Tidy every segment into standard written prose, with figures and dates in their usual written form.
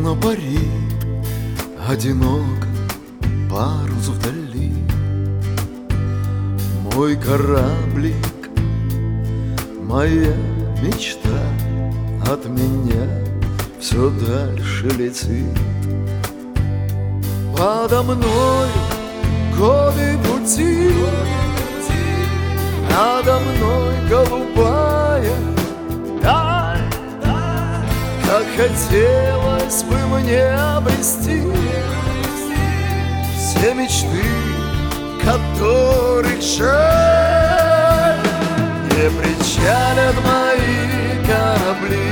но пари одиноко, парус вдали. Мой кораблик, моя мечта от меня все дальше летит. Подо мной годы пути, надо мной голубая даль. Как хотелось бы мне обрести все мечты, которых жаль. Не причалят мои корабли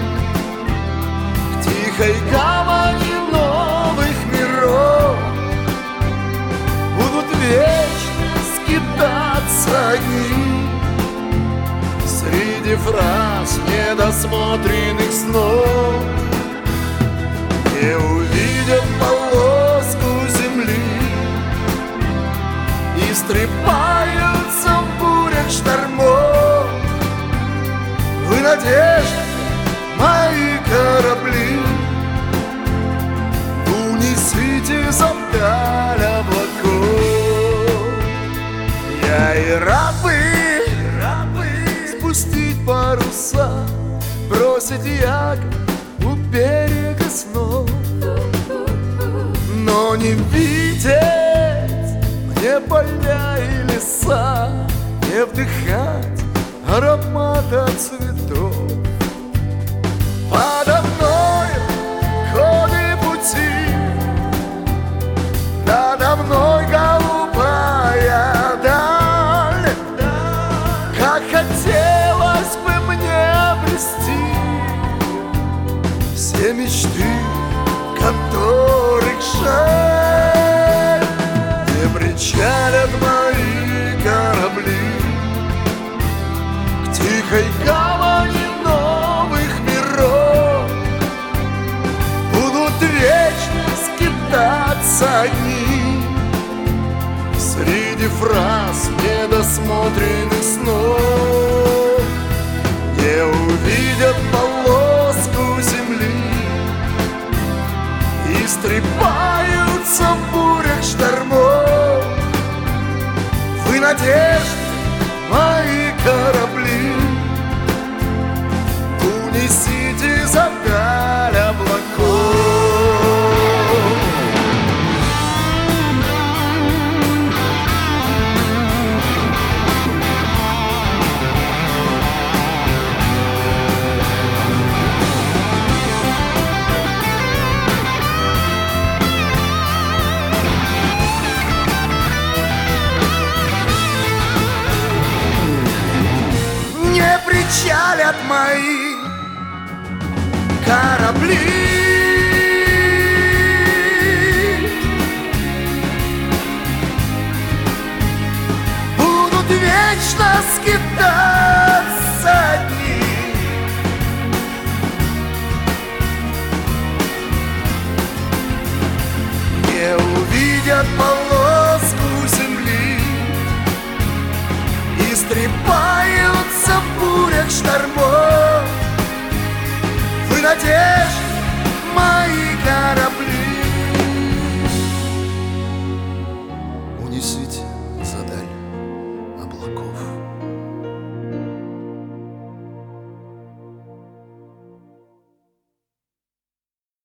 к тихой гавани новых миров. Будут вечно скитаться огни среди фраз недосмотренных снов. Не увидят полоску земли и стрепаются в бурях штормов. Вы надежды, мои корабли, унесите за вдаль облаков. Я и рад бы спустить паруса, бросить якорь у берега снов, но не видеть мне поля и леса, не вдыхать аромата цветов. Подо мной годы пути, надо мной голубая даль. Как хотелось бы мне обрести все мечты, которых жаль. Не причалят мои корабли к тихой гавани новых миров. Будут вечно скитаться одни среди фраз недосмотренных снов. Не увидят полоску земли и стрепаются в бурях штормов. Вы надежды, мои корабли, унесите за вдаль облаков. Причалят мои корабли, будут вечно скитать